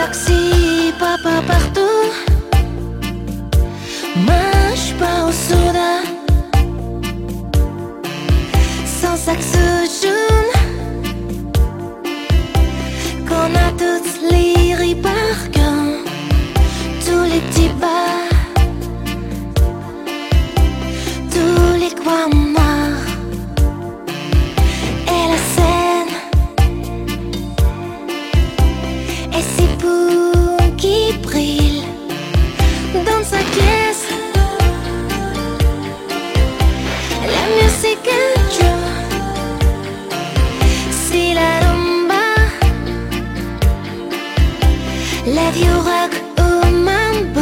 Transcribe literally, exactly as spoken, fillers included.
taxi, papa partout. Mange pas au soda, sans saxe jaune, qu'on a toutes les riz par cœur, tous les petits bars, tous les coins noirs, et la scène, et ces bouts qui brillent dans sa caisse. La musique joue, si la rumba, la vieux rock au mambo.